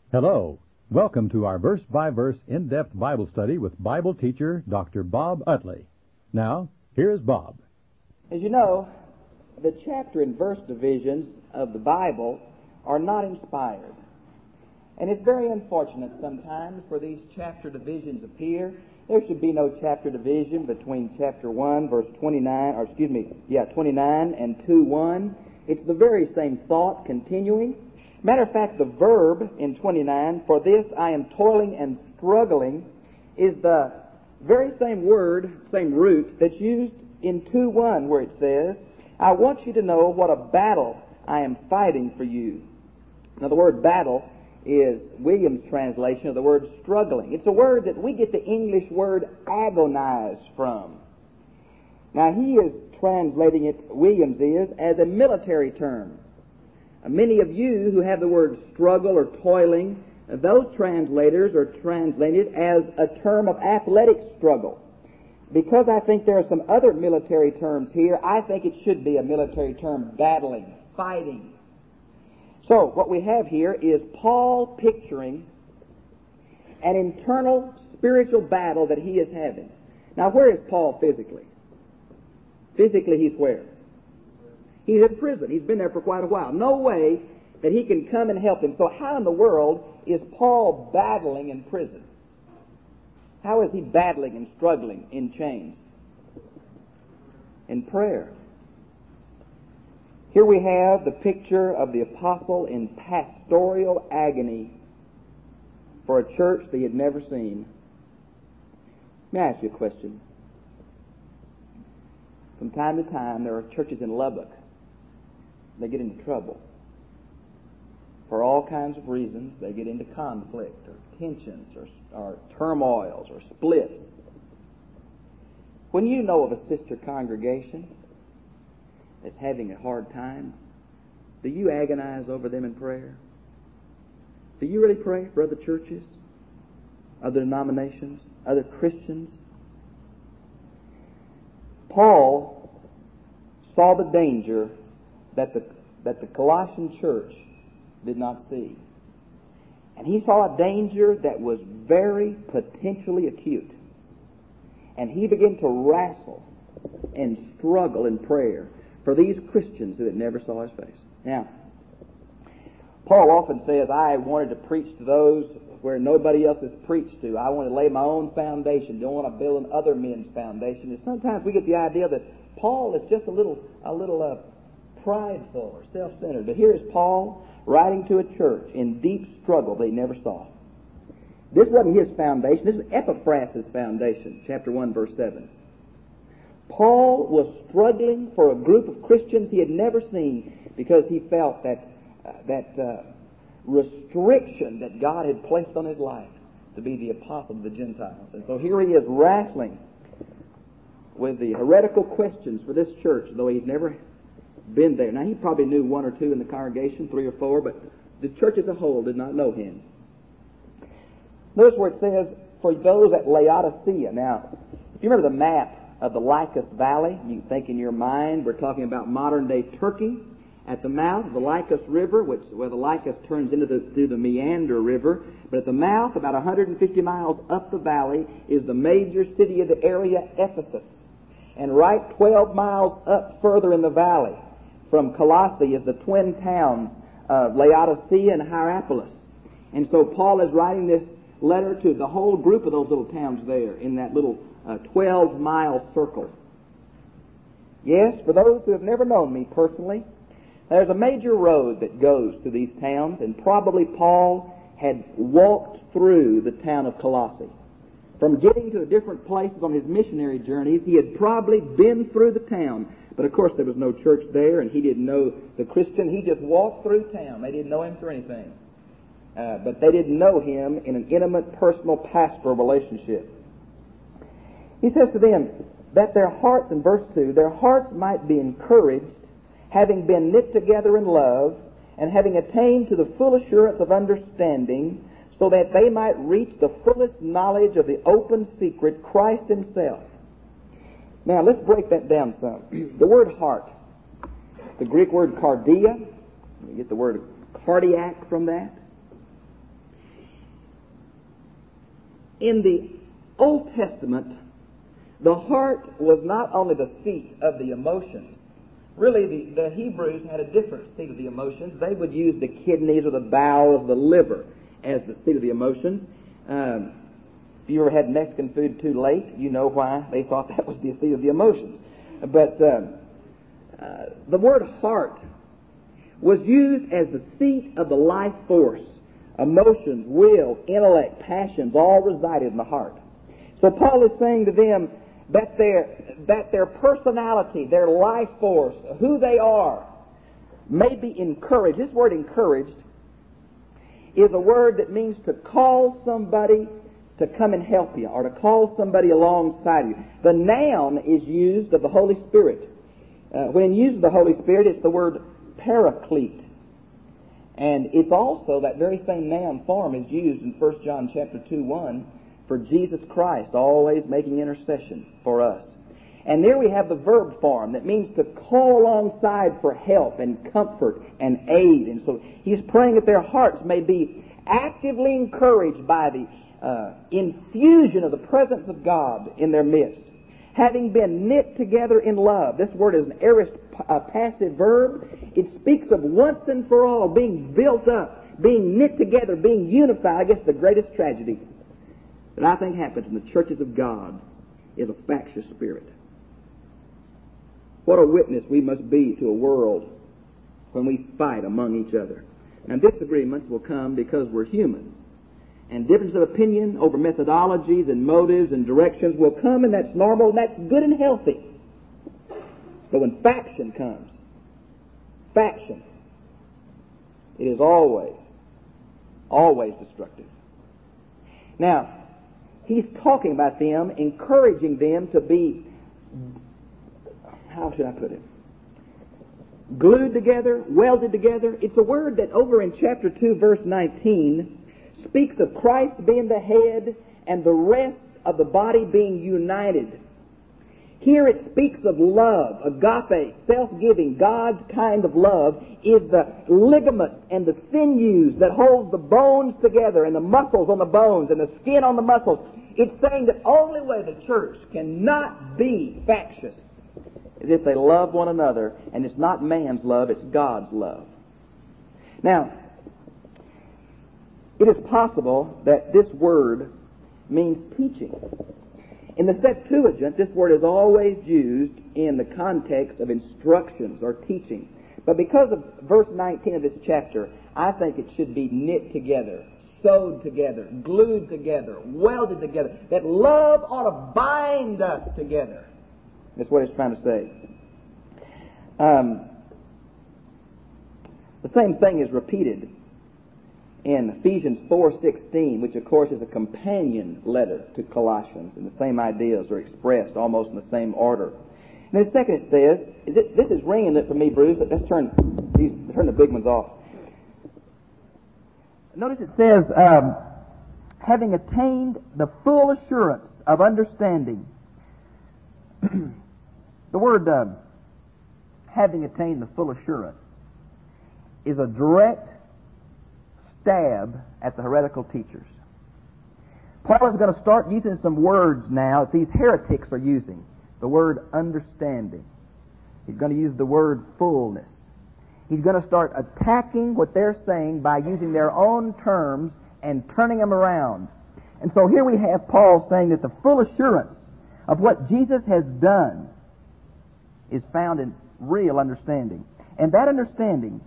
Hello. Welcome to our verse-by-verse in-depth Bible study with Bible teacher Dr. Bob Utley. Now, here's Bob. As you know, the chapter and verse divisions of the Bible are not inspired. And it's very unfortunate sometimes for these chapter divisions appear. There should be no chapter division between chapter 1, verse 29 and 2:1. It's the very same thought continuing. Matter of fact, the verb in 29, "For this I am toiling and struggling," is the very same word, same root, that's used in 2:1 where it says, "I want you to know what a battle I am fighting for you." Now the word battle is William's translation of the word struggling. It's a word that we get the English word agonize from. Now he is translating it, Williams is, as a military term. Many of you who have the word struggle or toiling, those translators are translated it as a term of athletic struggle. Because I think there are some other military terms here, I think it should be a military term, battling, fighting. So, what we have here is Paul picturing an internal spiritual battle that he is having. Now, where is Paul physically? Physically, he's where? He's in prison. He's been there for quite a while. No way that he can come and help him. So how in the world is Paul battling in prison? How is he battling and struggling in chains? In prayer. Here we have the picture of the apostle in pastoral agony for a church that he had never seen. Let me ask you a question. From time to time, there are churches in Lubbock. They get into trouble. For all kinds of reasons, they get into conflict or tensions or turmoils or splits. When you know of a sister congregation that's having a hard time, do you agonize over them in prayer? Do you really pray for other churches, other denominations, other Christians? Paul saw the danger that the Colossian church did not see. And he saw a danger that was very potentially acute. And he began to wrestle and struggle in prayer for these Christians who had never saw his face. Now, Paul often says, I wanted to preach to those where nobody else has preached to. I want to lay my own foundation. Don't want to build on other men's foundation. And sometimes we get the idea that Paul is just a little prideful or self-centered. But here is Paul writing to a church in deep struggle they never saw. This wasn't his foundation. This is Epaphras' foundation, chapter 1, verse 7. Paul was struggling for a group of Christians he had never seen because he felt that restriction that God had placed on his life to be the apostle of the Gentiles. And so here he is wrestling with the heretical questions for this church, though he's never been there. Now, he probably knew one or two in the congregation, 3 or 4, but the church as a whole did not know him. Notice where it says, for those at Laodicea. Now, if you remember the map of the Lycus Valley, you think in your mind, we're talking about modern-day Turkey, at the mouth of the Lycus River, where the Lycus turns through the Meander River. But at the mouth, about 150 miles up the valley, is the major city of the area, Ephesus. And right 12 miles up further in the valley from Colossae is the twin towns of Laodicea and Hierapolis. And so Paul is writing this letter to the whole group of those little towns there in that little 12-mile circle. Yes, for those who have never known me personally, there's a major road that goes to these towns, and probably Paul had walked through the town of Colossae. From getting to the different places on his missionary journeys, he had probably been through the town. But of course there was no church there, and he didn't know the Christian. He just walked through town. They didn't know him through anything. But they didn't know him in an intimate, personal, pastoral relationship. He says to them that their hearts, in verse 2, their hearts might be encouraged, having been knit together in love, and having attained to the full assurance of understanding, so that they might reach the fullest knowledge of the open secret, Christ himself. Now, let's break that down some. The word heart, the Greek word cardia, we get the word cardiac from that. In the Old Testament, the heart was not only the seat of the emotions. Really, the Hebrews had a different seat of the emotions. They would use the kidneys or the bowels, the liver, as the seat of the emotions. If you ever had Mexican food too late, you know why they thought that was the seat of the emotions. But the word heart was used as the seat of the life force. Emotions, will, intellect, passions all resided in the heart. So Paul is saying to them that their personality, their life force, who they are, may be encouraged. This word encouraged is a word that means to call somebody to come and help you, or to call somebody alongside you. The noun is used of the Holy Spirit. When used of the Holy Spirit, it's the word paraclete. And it's also, that very same noun form is used in 1 John chapter 2:1 for Jesus Christ, always making intercession for us. And there we have the verb form that means to call alongside for help and comfort and aid. And so he's praying that their hearts may be actively encouraged by the infusion of the presence of God in their midst. Having been knit together in love. This word is an aorist passive verb. It speaks of once and for all being built up, being knit together, being unified. I guess the greatest tragedy that I think happens in the churches of God is a factious spirit. What a witness we must be to a world when we fight among each other. Now, disagreements will come because we're human. And difference of opinion over methodologies and motives and directions will come, and that's normal, and that's good and healthy. But when faction comes, it is always destructive. Now, he's talking about them, encouraging them to be, how should I put it? Glued together, welded together. It's a word that over in chapter 2, verse 19, speaks of Christ being the head and the rest of the body being united. Here it speaks of love, agape, self-giving, God's kind of love is the ligaments and the sinews that holds the bones together and the muscles on the bones and the skin on the muscles. It's saying that only way the church cannot be factious is if they love one another, and it's not man's love, it's God's love. Now, it is possible that this word means teaching. In the Septuagint, this word is always used in the context of instructions or teaching. But because of verse 19 of this chapter, I think it should be knit together, sewed together, glued together, welded together. That love ought to bind us together. That's what it's trying to say. The same thing is repeated in Ephesians 4:16, which of course is a companion letter to Colossians, and the same ideas are expressed almost in the same order. And then second it says, this is ringing it for me, Bruce. Let's turn the big ones off. Notice it says, having attained the full assurance of understanding. The word having attained the full assurance is a direct stab at the heretical teachers. Paul is going to start using some words now that these heretics are using. The word understanding. He's going to use the word fullness. He's going to start attacking what they're saying by using their own terms and turning them around. And so here we have Paul saying that the full assurance of what Jesus has done is found in real understanding. And that understanding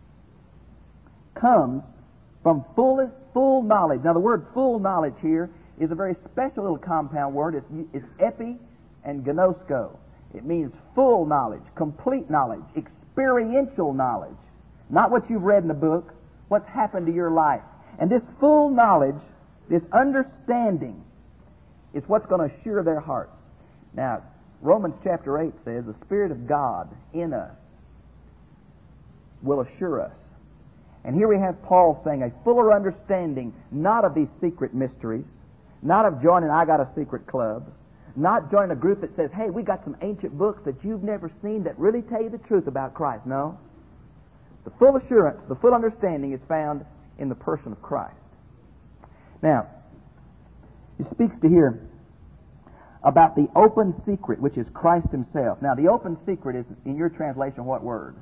comes from full knowledge. Now the word full knowledge here is a very special little compound word. It's epi and gnosko. It means full knowledge, complete knowledge, experiential knowledge. Not what you've read in the book, what's happened to your life. And this full knowledge, this understanding, is what's going to assure their hearts. Now, Romans chapter 8 says, the Spirit of God in us will assure us. And here we have Paul saying a fuller understanding, not of these secret mysteries, not of joining I Got a Secret Club, not joining a group that says, hey, we got some ancient books that you've never seen that really tell you the truth about Christ. No. The full assurance, the full understanding is found in the person of Christ. Now, He speaks to here about the open secret, which is Christ Himself. Now, the open secret is, in your translation, what word?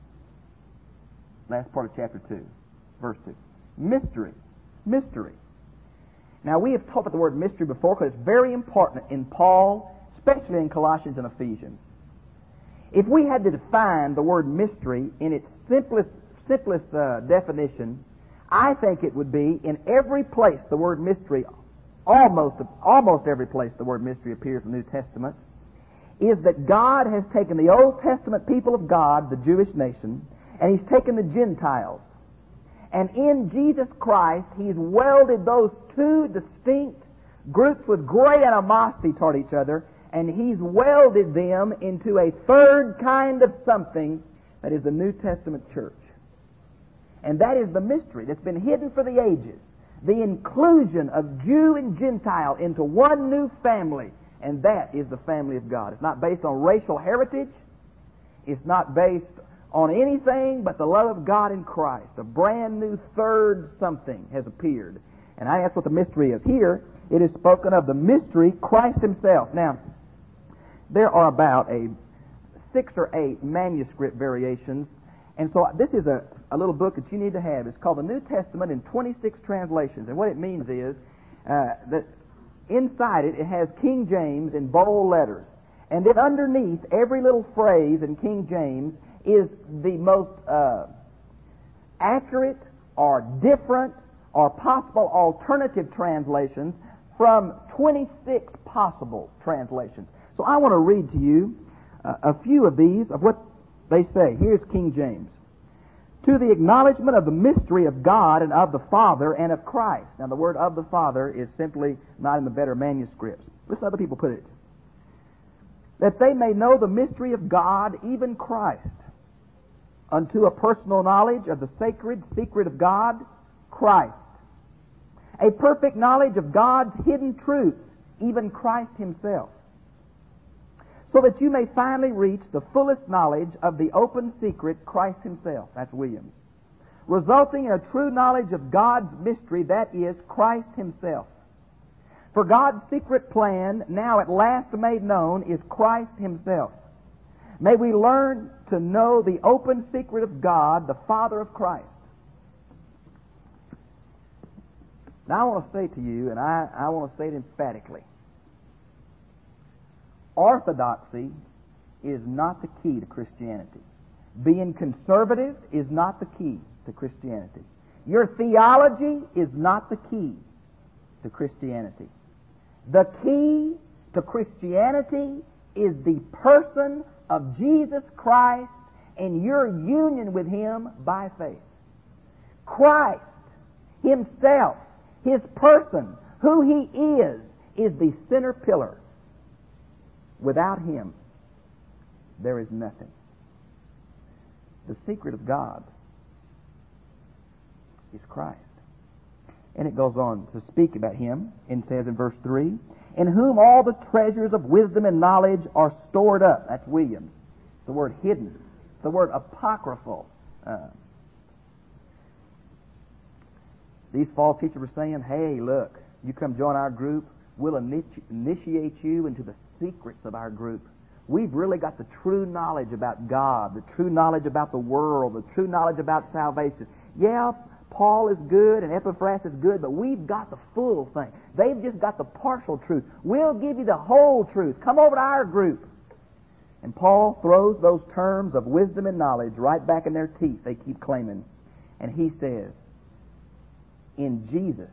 Last part of chapter 2, verse 2. Mystery. Mystery. Now, we have talked about the word mystery before because it's very important in Paul, especially in Colossians and Ephesians. If we had to define the word mystery in its simplest definition, I think it would be in every place the word mystery, almost every place the word mystery appears in the New Testament, is that God has taken the Old Testament people of God, the Jewish nation, and He's taken the Gentiles. And in Jesus Christ, He's welded those two distinct groups with great animosity toward each other, and He's welded them into a third kind of something that is the New Testament church. And that is the mystery that's been hidden for the ages. The inclusion of Jew and Gentile into one new family, and that is the family of God. It's not based on racial heritage. It's not based on anything but the love of God in Christ. A brand new third something has appeared. And that's what the mystery is. Here, it is spoken of the mystery, Christ Himself. Now, there are about 6 or 8 manuscript variations. And so this is a little book that you need to have. It's called the New Testament in 26 translations. And what it means is that inside it has King James in bold letters. And then underneath every little phrase in King James is the most accurate or different or possible alternative translations from 26 possible translations. So I want to read to you a few of these, of what they say. Here's King James. To the acknowledgement of the mystery of God and of the Father and of Christ. Now the word of the Father is simply not in the better manuscripts. Listen to other people put it. That they may know the mystery of God, even Christ, unto a personal knowledge of the sacred secret of God, Christ. A perfect knowledge of God's hidden truth, even Christ Himself. So that you may finally reach the fullest knowledge of the open secret, Christ Himself. That's Williams. Resulting in a true knowledge of God's mystery, that is, Christ Himself. For God's secret plan, now at last made known, is Christ Himself. May we learn to know the open secret of God, the Father of Christ. Now I want to say to you, and I want to say it emphatically, orthodoxy is not the key to Christianity. Being conservative is not the key to Christianity. Your theology is not the key to Christianity. The key to Christianity is the person of Jesus Christ and your union with Him by faith. Christ Himself, His person, who He is the center pillar. Without Him, there is nothing. The secret of God is Christ. And it goes on to speak about Him and says in verse 3, in whom all the treasures of wisdom and knowledge are stored up. That's Williams. The word hidden. The word apocryphal. These false teachers were saying, hey, look, you come join our group, we'll initiate you into the secrets of our group. We've really got the true knowledge about God, the true knowledge about the world, the true knowledge about salvation. Yeah, Paul is good and Epaphras is good, but we've got the full thing. They've just got the partial truth. We'll give you the whole truth. Come over to our group. And Paul throws those terms of wisdom and knowledge right back in their teeth they keep claiming. And he says, in Jesus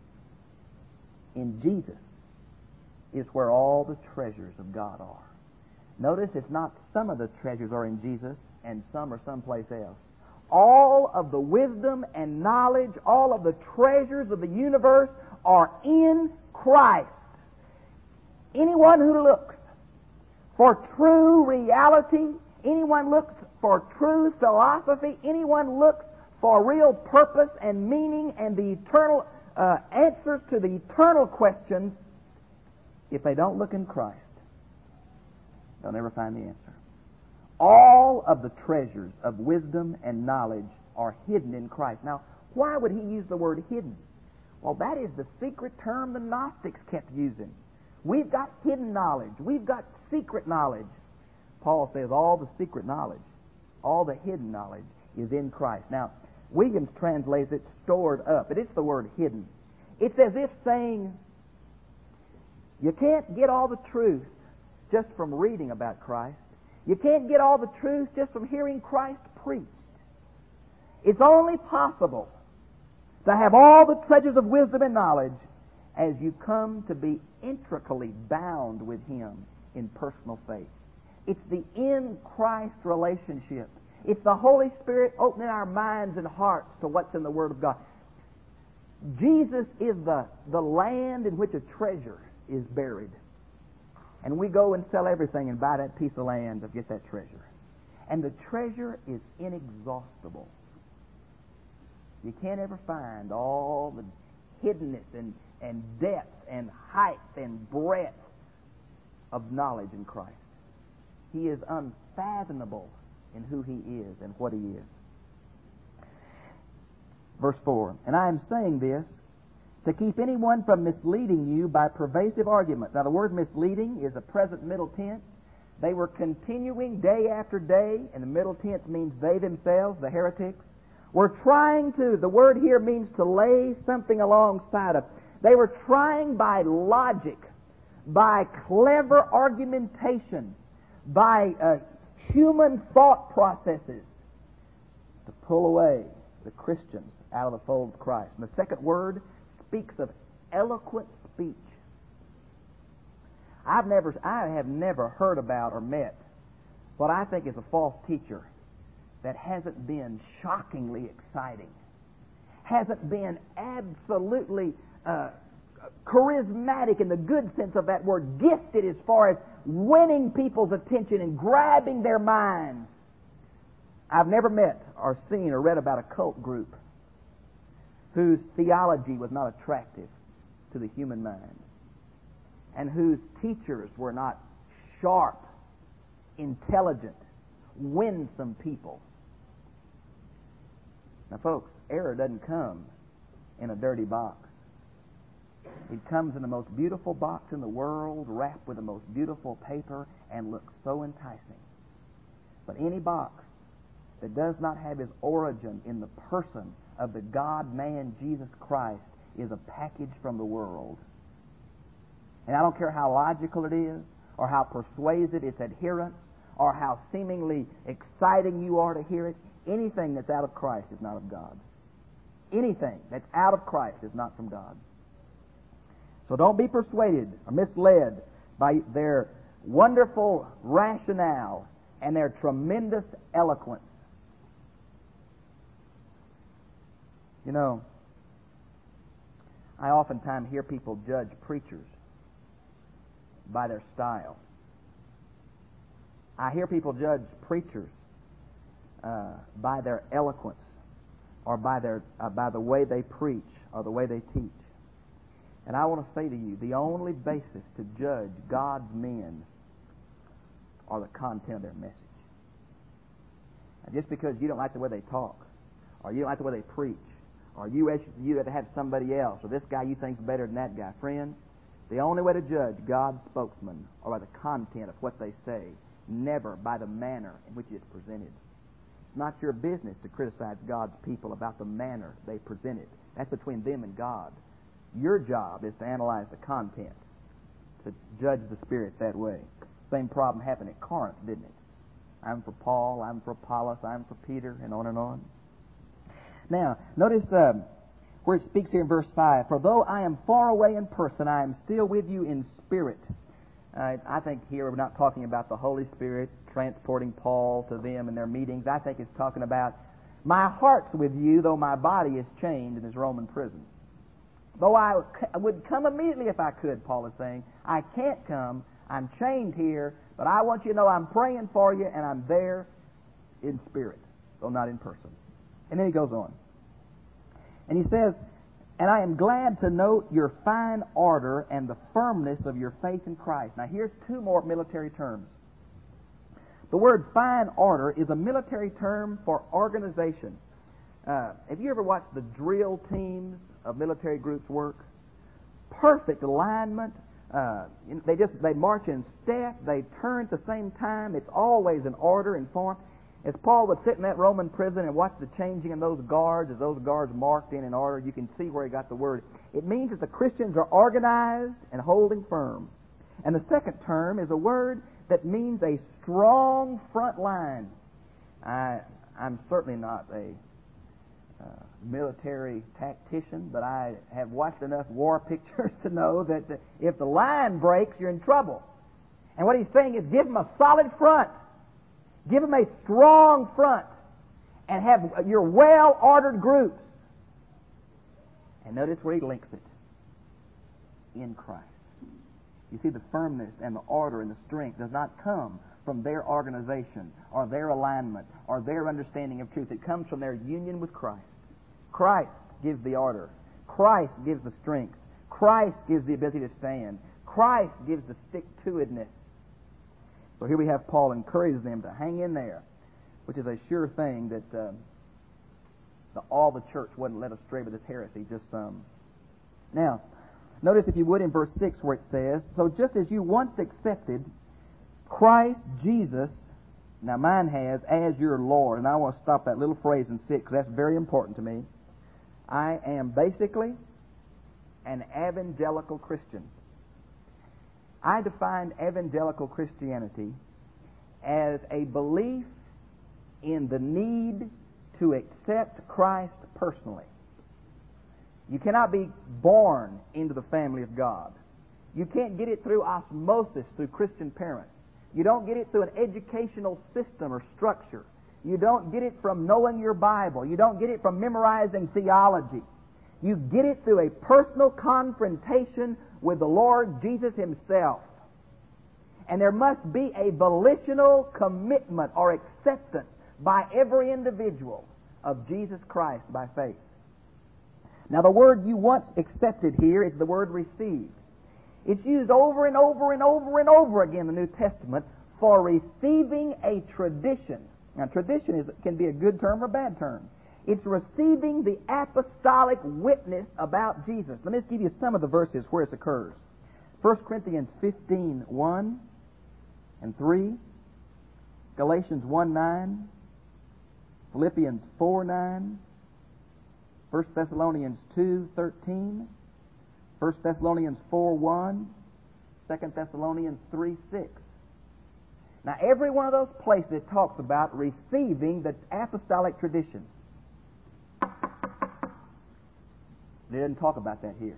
is where all the treasures of God are. Notice it's not some of the treasures are in Jesus and some are someplace else. All of the wisdom and knowledge, all of the treasures of the universe are in Christ. Anyone who looks for true reality, anyone looks for true philosophy, anyone looks for real purpose and meaning and the eternal answers to the eternal questions, if they don't look in Christ, they'll never find the answer. All of the treasures of wisdom and knowledge are hidden in Christ. Now, why would he use the word hidden? Well, that is the secret term the Gnostics kept using. We've got hidden knowledge. We've got secret knowledge. Paul says all the secret knowledge, all the hidden knowledge is in Christ. Now, Williams translates it stored up, but it's the word hidden. It's as if saying, you can't get all the truth just from reading about Christ. You can't get all the truth just from hearing Christ preached. It's only possible to have all the treasures of wisdom and knowledge as you come to be intricately bound with Him in personal faith. It's the in Christ relationship. It's the Holy Spirit opening our minds and hearts to what's in the Word of God. Jesus is the land in which a treasure is buried. And we go and sell everything and buy that piece of land to get that treasure. And the treasure is inexhaustible. You can't ever find all the hiddenness and depth and height and breadth of knowledge in Christ. He is unfathomable in who He is and what He is. Verse 4, and I am saying this to keep anyone from misleading you by pervasive arguments. Now the word misleading is a present middle tense. They were continuing day after day, and the middle tense means they themselves, the heretics, were trying to, the word here means to lay something alongside of. They were trying by logic, by clever argumentation, by human thought processes to pull away the Christians out of the fold of Christ. And the second word speaks of eloquent speech. I have never heard about or met what I think is a false teacher that hasn't been shockingly exciting, hasn't been absolutely charismatic in the good sense of that word, gifted as far as winning people's attention and grabbing their minds. I've never met or seen or read about a cult group whose theology was not attractive to the human mind and whose teachers were not sharp, intelligent, winsome people. Now, folks, error doesn't come in a dirty box. It comes in the most beautiful box in the world, wrapped with the most beautiful paper, and looks so enticing. But any box that does not have its origin in the person of the God-man Jesus Christ is a package from the world. And I don't care how logical it is, or how persuasive its adherents, or how seemingly exciting you are to hear it, anything that's out of Christ is not of God. Anything that's out of Christ is not from God. So don't be persuaded or misled by their wonderful rationale and their tremendous eloquence. You know, I oftentimes hear people judge preachers by their style. I hear people judge preachers by their eloquence, or by the way they preach, or the way they teach. And I want to say to you, the only basis to judge God's men are the content of their message. And just because you don't like the way they talk, or you don't like the way they preach, or you have to have somebody else, or this guy you think's better than that guy, friends, the only way to judge God's spokesman are by the content of what they say, never by the manner in which it's presented. It's not your business to criticize God's people about the manner they present it. That's between them and God. Your job is to analyze the content, to judge the Spirit that way. Same problem happened at Corinth, didn't it? I'm for Paul, I'm for Apollos, I'm for Peter, and on and on. Now, notice where it speaks here in verse 5, for though I am far away in person, I am still with you in spirit. I think here we're not talking about the Holy Spirit transporting Paul to them in their meetings. I think it's talking about my heart's with you, though my body is chained in this Roman prison. Though I would come immediately if I could, Paul is saying, I can't come. I'm chained here, but I want you to know I'm praying for you, and I'm there in spirit, though not in person. And then he goes on. And he says, and I am glad to note your fine ardor and the firmness of your faith in Christ. Now here's two more military terms. The word fine ardor is a military term for organization. Have you ever watched the drill teams of military groups work? Perfect alignment. They march in step. They turn at the same time. It's always in order and form. As Paul would sit in that Roman prison and watch the changing in those guards, as those guards marked in order, you can see where he got the word. It means that the Christians are organized and holding firm. And the second term is a word that means a strong front line. I'm certainly not a military tactician, but I have watched enough war pictures to know that if the line breaks, you're in trouble. And what he's saying is give them a solid front. Give them a strong front. And have your well-ordered groups. And notice where he links it. In Christ. You see, the firmness and the order and the strength does not come from their organization or their alignment or their understanding of truth. It comes from their union with Christ. Christ gives the order. Christ gives the strength. Christ gives the ability to stand. Christ gives the stick-to-itness. So here we have Paul encourages them to hang in there, which is a sure thing that all the church wouldn't let astray with this heresy, just some. Now, notice if you would in verse 6 where it says, so just as you once accepted Christ Jesus, now mine has, as your Lord, and I want to stop that little phrase in 6 because that's very important to me. I am basically an evangelical Christian. I define evangelical Christianity as a belief in the need to accept Christ personally. You cannot be born into the family of God. You can't get it through osmosis through Christian parents. You don't get it through an educational system or structure. You don't get it from knowing your Bible. You don't get it from memorizing theology. You get it through a personal confrontation with the Lord Jesus Himself. And there must be a volitional commitment or acceptance by every individual of Jesus Christ by faith. Now the word you once accepted here is the word received. It's used over and over and over and over again in the New Testament for receiving a tradition. Now tradition can be a good term or a bad term. It's receiving the apostolic witness about Jesus. Let me just give you some of the verses where it occurs. 1 Corinthians 15:1 and 3, Galatians 1:9, Philippians 4:9, 1 Thessalonians 2:13, 1 Thessalonians 4:1, 2 Thessalonians 3:6. Now every one of those places it talks about receiving the apostolic tradition. They didn't talk about that here.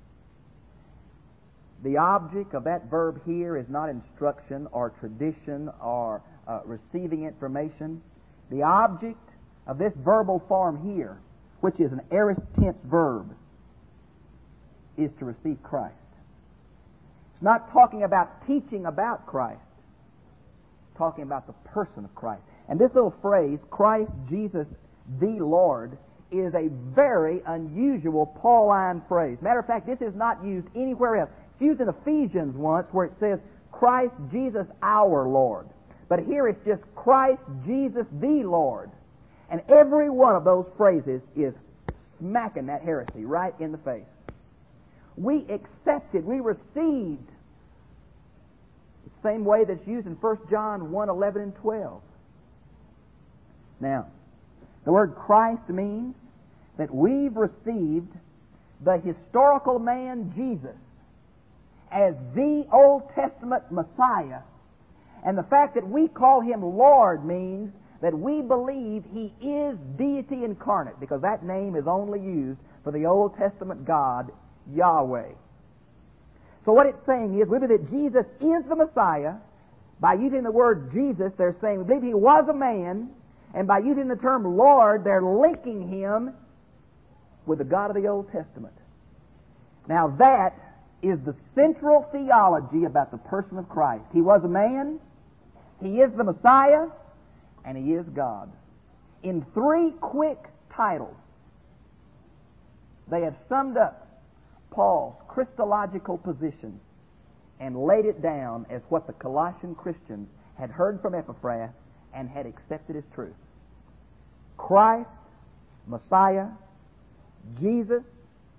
The object of that verb here is not instruction or tradition or receiving information. The object of this verbal form here, which is an aorist tense verb, is to receive Christ. It's not talking about teaching about Christ. It's talking about the person of Christ. And this little phrase, Christ Jesus the Lord, is a very unusual Pauline phrase. Matter of fact, this is not used anywhere else. It's used in Ephesians once where it says, Christ Jesus our Lord. But here it's just Christ Jesus the Lord. And every one of those phrases is smacking that heresy right in the face. We accepted, we received. The same way that's used in 1 John 1:11 and 12. Now, the word Christ means that we've received the historical man Jesus as the Old Testament Messiah. And the fact that we call Him Lord means that we believe He is deity incarnate, because that name is only used for the Old Testament God, Yahweh. So what it's saying is, we believe that Jesus is the Messiah. By using the word Jesus, they're saying we believe He was a man, and by using the term Lord, they're linking Him with the God of the Old Testament. Now that is the central theology about the person of Christ. He was a man, He is the Messiah, and He is God. In 3 quick titles, they have summed up Paul's Christological position and laid it down as what the Colossian Christians had heard from Epaphras and had accepted as truth. Christ, Messiah, Jesus,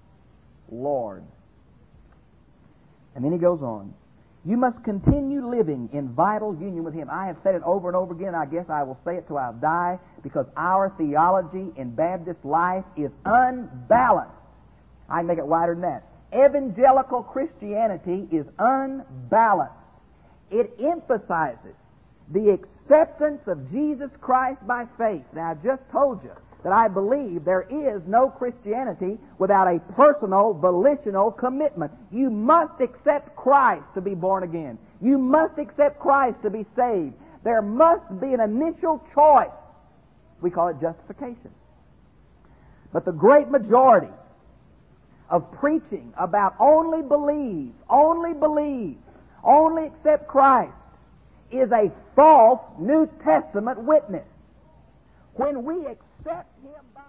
Lord. And then he goes on. You must continue living in vital union with Him. I have said it over and over again. I guess I will say it till I die, because our theology in Baptist life is unbalanced. I can make it wider than that. Evangelical Christianity is unbalanced. It emphasizes the acceptance of Jesus Christ by faith. Now, I just told you that I believe there is no Christianity without a personal, volitional commitment. You must accept Christ to be born again. You must accept Christ to be saved. There must be an initial choice. We call it justification. But the great majority of preaching about only believe, only accept Christ is a false New Testament witness. When we accept Him by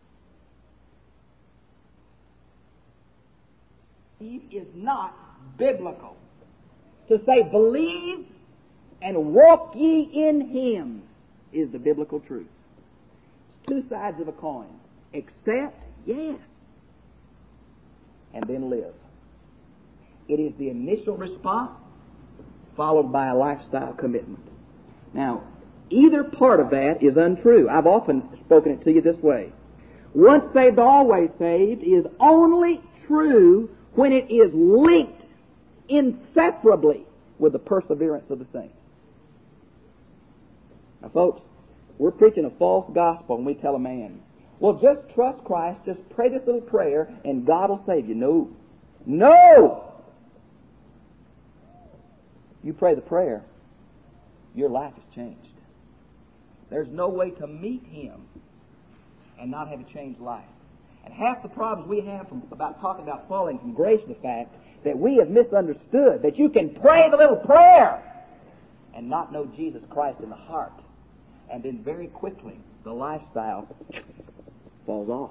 faith, is not biblical. To say believe and walk ye in Him is the biblical truth. It's two sides of a coin. Accept, yes, and then live. It is the initial response followed by a lifestyle commitment. Now, either part of that is untrue. I've often spoken it to you this way. Once saved, always saved is only true when it is linked inseparably with the perseverance of the saints. Now, folks, we're preaching a false gospel when we tell a man, well, just trust Christ, just pray this little prayer, and God will save you. No. No! You pray the prayer, your life has changed. There's no way to meet Him and not have a changed life. And half the problems we have about talking about falling from grace is the fact that we have misunderstood that you can pray the little prayer and not know Jesus Christ in the heart. And then very quickly, the lifestyle falls off.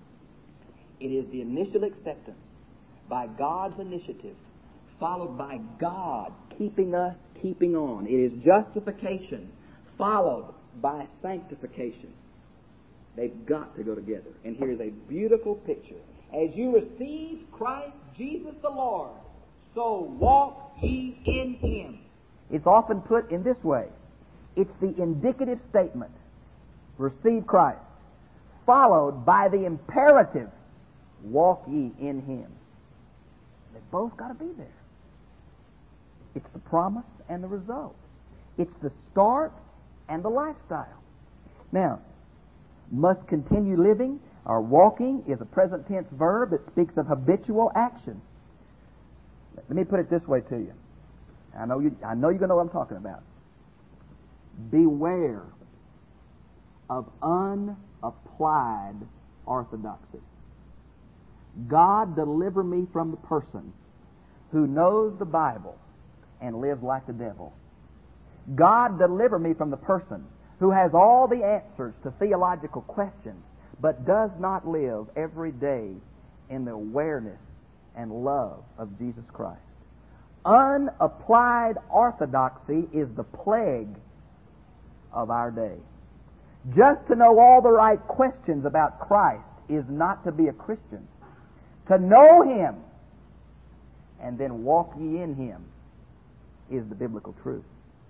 It is the initial acceptance by God's initiative, followed by God keeping us keeping on. It is justification, followed by sanctification. They've got to go together. And here's a beautiful picture. As you receive Christ Jesus the Lord, so walk ye in Him. It's often put in this way. It's the indicative statement, receive Christ, followed by the imperative, walk ye in Him. They've both got to be there. It's the promise and the result. It's the start and the lifestyle. Now, must continue living or walking is a present tense verb that speaks of habitual action. Let me put it this way to you. I know you're going to know what I'm talking about. Beware of unapplied orthodoxy. God deliver me from the person who knows the Bible and lives like the devil. God deliver me from the person who has all the answers to theological questions but does not live every day in the awareness and love of Jesus Christ. Unapplied orthodoxy is the plague of our day. Just to know all the right questions about Christ is not to be a Christian. To know Him and then walk ye in Him is the biblical truth.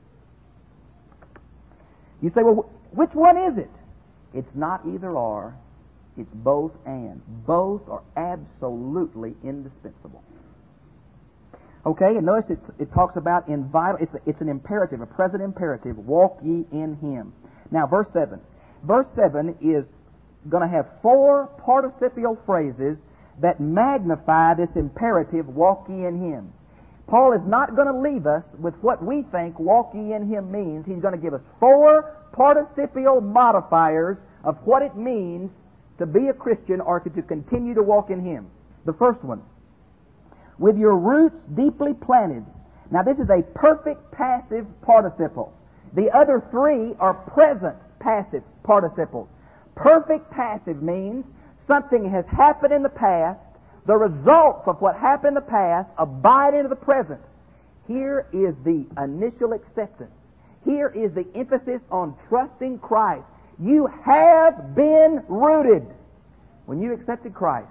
You say, well, which one is it? It's not either or, it's both and. Both are absolutely indispensable. Okay, and notice it talks about in vital, it's an imperative, a present imperative, walk ye in Him. Now, verse 7. Verse 7 is going to have 4 participial phrases that magnify this imperative, walk ye in Him. Paul is not going to leave us with what we think walk ye in Him means. He's going to give us 4 participial modifiers of what it means to be a Christian or to continue to walk in Him. The first one, with your roots deeply planted. Now this is a perfect passive participle. The other 3 are present passive participles. Perfect passive means something has happened in the past. The results of what happened in the past abide into the present. Here is the initial acceptance. Here is the emphasis on trusting Christ. You have been rooted. When you accepted Christ,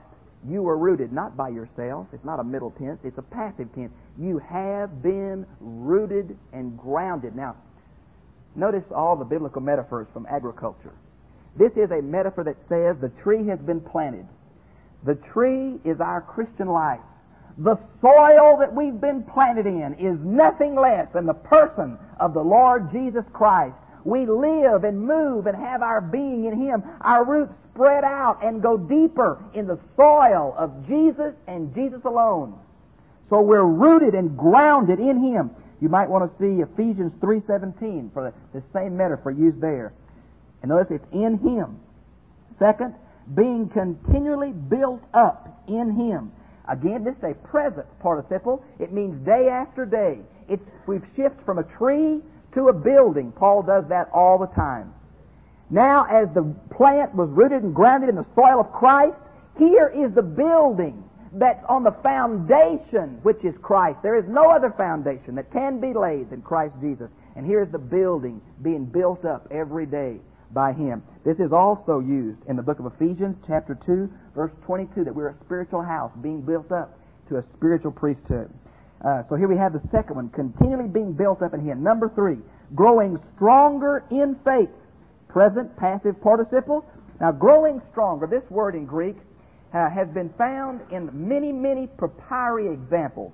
You were rooted not by yourself. It's not a middle tense. It's a passive tense. You have been rooted and grounded. Now, notice all the biblical metaphors from agriculture. This is a metaphor that says the tree has been planted. The tree is our Christian life. The soil that we've been planted in is nothing less than the person of the Lord Jesus Christ. We live and move and have our being in Him. Our roots spread out and go deeper in the soil of Jesus and Jesus alone. So we're rooted and grounded in Him. You might want to see Ephesians 3:17 for the same metaphor used there. And notice it's in Him. Second, being continually built up in Him. Again, this is a present participle. It means day after day. We've shifted from a tree to a building. Paul does that all the time. Now, as the plant was rooted and grounded in the soil of Christ, here is the building that's on the foundation, which is Christ. There is no other foundation that can be laid than Christ Jesus. And here is the building being built up every day by Him. This is also used in the book of Ephesians, chapter 2, verse 22, that we're a spiritual house being built up to a spiritual priesthood. So here we have the second one, continually being built up in Him. Number 3, growing stronger in faith. Present, passive participle. Now, growing stronger, this word in Greek has been found in many, many papyri examples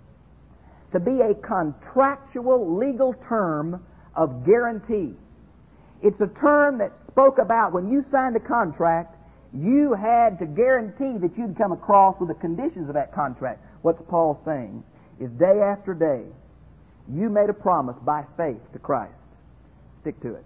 to be a contractual legal term of guarantee. It's a term that spoke about when you signed a contract, you had to guarantee that you'd come across with the conditions of that contract. What's Paul saying is day after day, you made a promise by faith to Christ. Stick to it.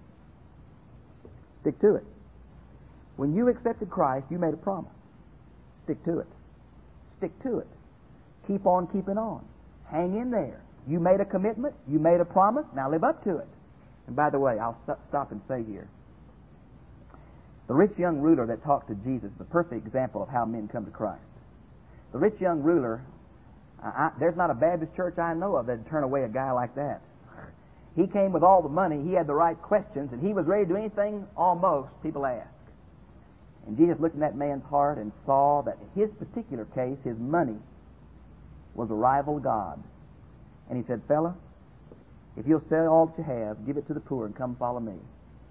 Stick to it. When you accepted Christ, you made a promise. Stick to it. Stick to it. Keep on keeping on. Hang in there. You made a commitment. You made a promise. Now live up to it. And by the way, I'll stop and say here, the rich young ruler that talked to Jesus is a perfect example of how men come to Christ. The rich young ruler, there's not a Baptist church I know of that'd turn away a guy like that. He came with all the money, he had the right questions, and he was ready to do anything almost people asked. And Jesus looked in that man's heart and saw that in his particular case, his money was a rival God. And he said, "Fella, if you'll sell all that you have, give it to the poor, and come follow me."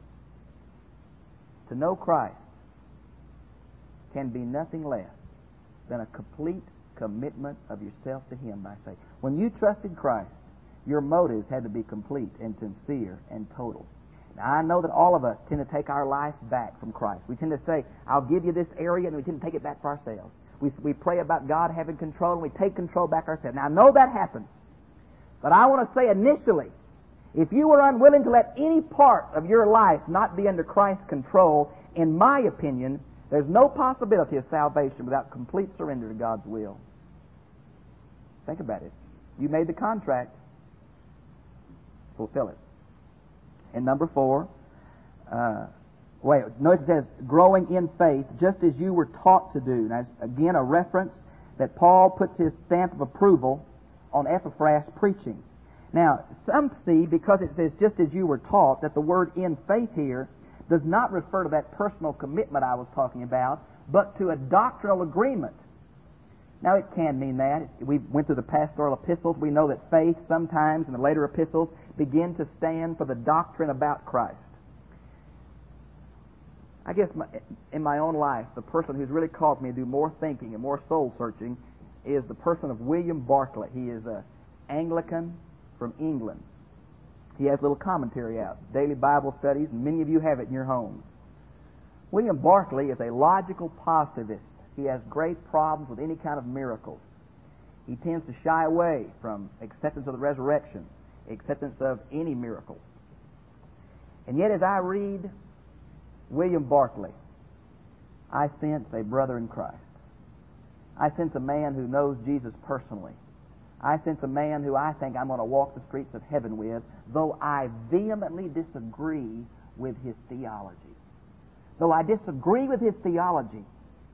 To know Christ can be nothing less than a complete commitment of yourself to Him by faith. When you trusted Christ, your motives had to be complete and sincere and total. Now, I know that all of us tend to take our life back from Christ. We tend to say, "I'll give you this area," and we tend to take it back for ourselves. We pray about God having control, and we take control back ourselves. Now, I know that happens. But I want to say initially, if you were unwilling to let any part of your life not be under Christ's control, in my opinion, there's no possibility of salvation without complete surrender to God's will. Think about it. You made the contract. Fulfill it. And number 4, notice it says, growing in faith, just as you were taught to do. Now, again, a reference that Paul puts his stamp of approval on Epaphras' preaching. Now, some see, because it says just as you were taught, that the word in faith here does not refer to that personal commitment I was talking about, but to a doctrinal agreement. Now, it can mean that. We went through the pastoral epistles. We know that faith sometimes in the later epistles begin to stand for the doctrine about Christ. I guess in my own life, the person who's really caused me to do more thinking and more soul searching is the person of William Barclay. He is an Anglican from England. He has a little commentary out, daily Bible studies, and many of you have it in your homes. William Barclay is a logical positivist. He has great problems with any kind of miracles. He tends to shy away from acceptance of the resurrection, acceptance of any miracles. And yet, as I read William Barclay, I sense a brother in Christ. I sense a man who knows Jesus personally. I sense a man who I think I'm going to walk the streets of heaven with, though I vehemently disagree with his theology. Though I disagree with his theology,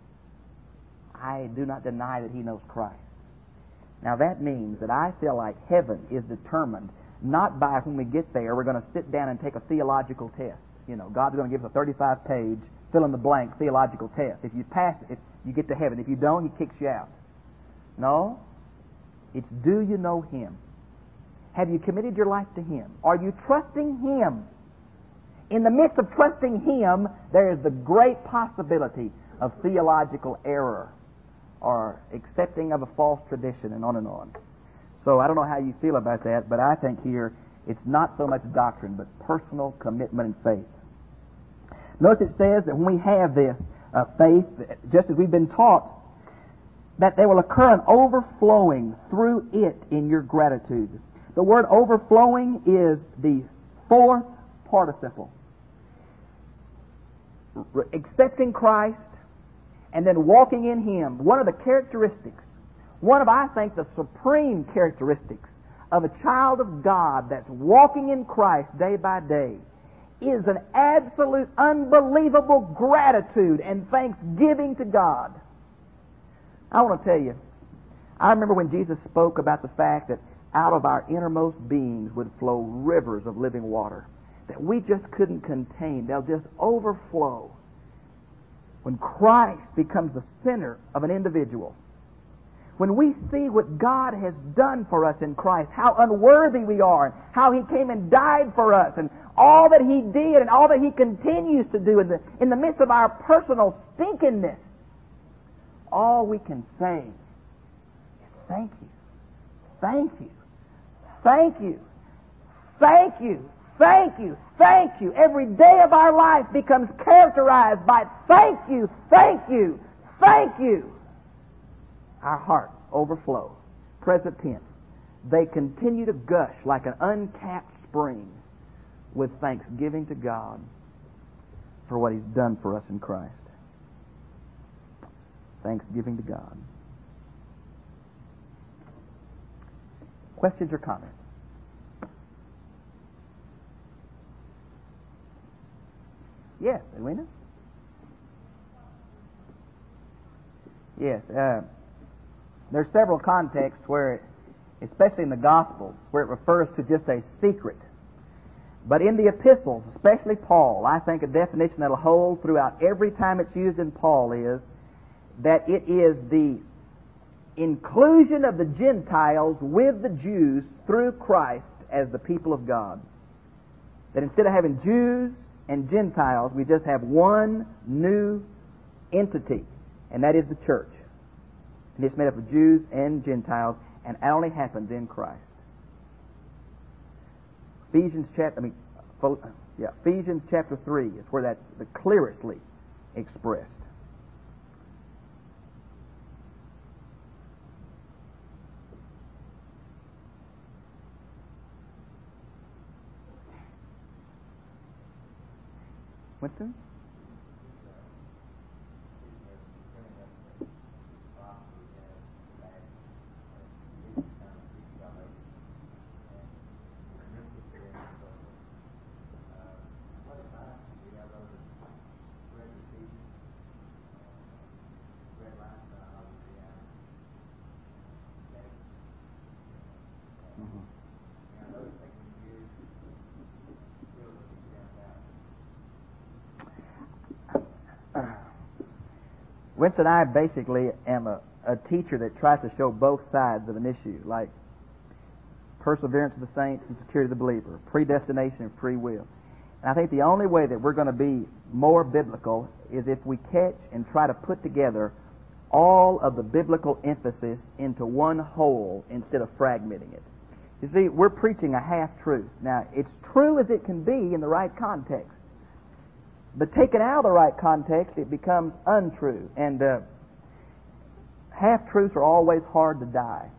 I do not deny that he knows Christ. Now that means that I feel like heaven is determined not by when we get there, we're going to sit down and take a theological test. You know, God's going to give us a 35-page fill in the blank theological test. If you pass it, you get to heaven. If you don't, He kicks you out. No. It's, do you know Him? Have you committed your life to Him? Are you trusting Him? In the midst of trusting Him, there is the great possibility of theological error or accepting of a false tradition, and on and on. So I don't know how you feel about that, but I think here it's not so much doctrine, but personal commitment and faith. Notice it says that when we have this faith, just as we've been taught, that there will occur an overflowing through it in your gratitude. The word overflowing is the fourth participle. Accepting Christ and then walking in Him. One of the characteristics, I think, the supreme characteristics of a child of God that's walking in Christ day by day is an absolute, unbelievable gratitude and thanksgiving to God. I want to tell you, I remember when Jesus spoke about the fact that out of our innermost beings would flow rivers of living water that we just couldn't contain. They'll just overflow. When Christ becomes the center of an individual, when we see what God has done for us in Christ, how unworthy we are, and how He came and died for us, and all that He did and all that He continues to do in the midst of our personal stinkiness, all we can say is thank you, thank you, thank you, thank you, thank you, thank you. Every day of our life becomes characterized by thank you, thank you, thank you. Our hearts overflow. Present tense. They continue to gush like an uncapped spring with thanksgiving to God for what He's done for us in Christ. Thanksgiving to God. Questions or comments? Yes, Edwina? Yes. There's several contexts where, especially in the Gospels, where it refers to just a secret. But in the epistles, especially Paul, I think a definition that'll hold throughout every time it's used in Paul is that it is the inclusion of the Gentiles with the Jews through Christ as the people of God. That instead of having Jews and Gentiles, we just have one new entity, and that is the church. And it's made up of Jews and Gentiles, and it only happens in Christ. Ephesians chapter 3 is where that's the clearestly expressed. Winston? Winston, I basically am a teacher that tries to show both sides of an issue, like perseverance of the saints and security of the believer, predestination and free will. And I think the only way that we're going to be more biblical is if we catch and try to put together all of the biblical emphasis into one whole instead of fragmenting it. You see, we're preaching a half-truth. Now, it's true as it can be in the right context. But taken out of the right context, it becomes untrue. And half-truths are always hard to die.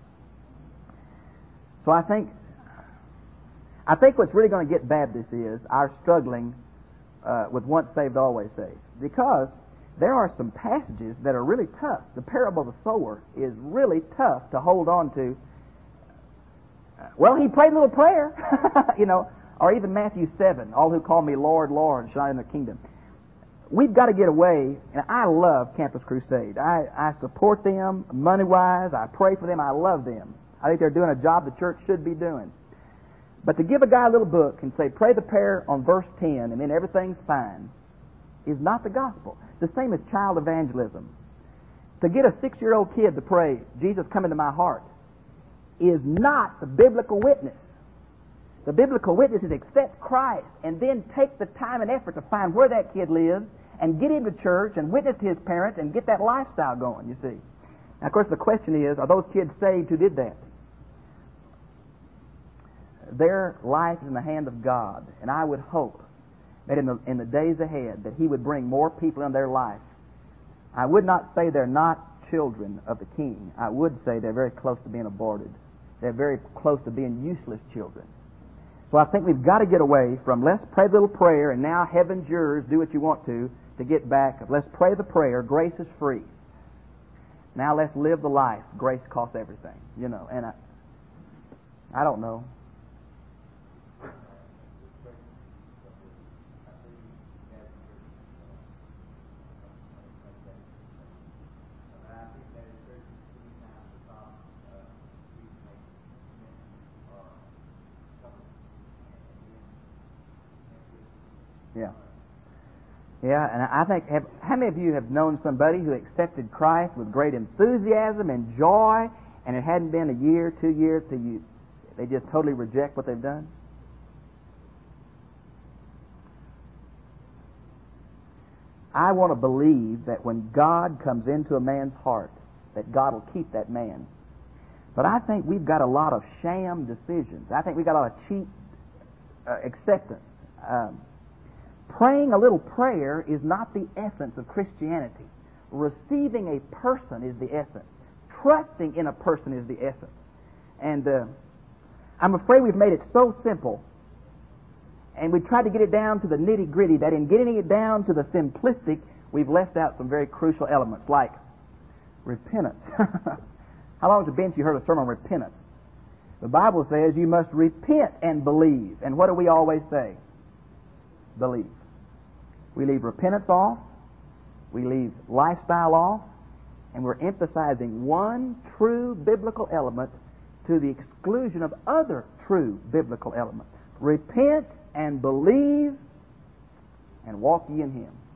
So I think what's really going to get Baptists is our struggling with once saved, always saved. Because there are some passages that are really tough. The parable of the sower is really tough to hold on to. Well, he prayed a little prayer, or even Matthew 7, all who call me Lord, Lord, shall enter the kingdom. We've got to get away, and I love Campus Crusade. I support them money-wise. I pray for them. I love them. I think they're doing a job the church should be doing. But to give a guy a little book and say, pray the prayer on verse 10, and then everything's fine, is not the gospel. The same as child evangelism. To get a 6-year-old kid to pray, Jesus, come into my heart, is not the biblical witness. The biblical witness is accept Christ and then take the time and effort to find where that kid lives and get him to church and witness to his parents and get that lifestyle going, you see. Now, of course, the question is, are those kids saved who did that? Their life is in the hand of God, and I would hope that in the days ahead that He would bring more people in their life. I would not say they're not children of the King. I would say they're very close to being aborted. They're very close to being useless children. So I think we've got to get away from let's pray the little prayer and now heaven's yours, do what you want to get back. Let's pray the prayer, grace is free. Now let's live the life, grace costs everything, you know. And I don't know. Yeah. Yeah, and I think, how many of you have known somebody who accepted Christ with great enthusiasm and joy, and it hadn't been a year, 2 years, till they just totally reject what they've done? I want to believe that when God comes into a man's heart, that God will keep that man. But I think we've got a lot of sham decisions. I think we've got a lot of cheap acceptance. Praying a little prayer is not the essence of Christianity. Receiving a person is the essence. Trusting in a person is the essence. And I'm afraid we've made it so simple, and we tried to get it down to the nitty-gritty, that in getting it down to the simplistic, we've left out some very crucial elements, like repentance. How long has it been since you heard a sermon on repentance? The Bible says you must repent and believe. And what do we always say? Believe. We leave repentance off, we leave lifestyle off, and we're emphasizing one true biblical element to the exclusion of other true biblical elements. Repent and believe and walk ye in Him.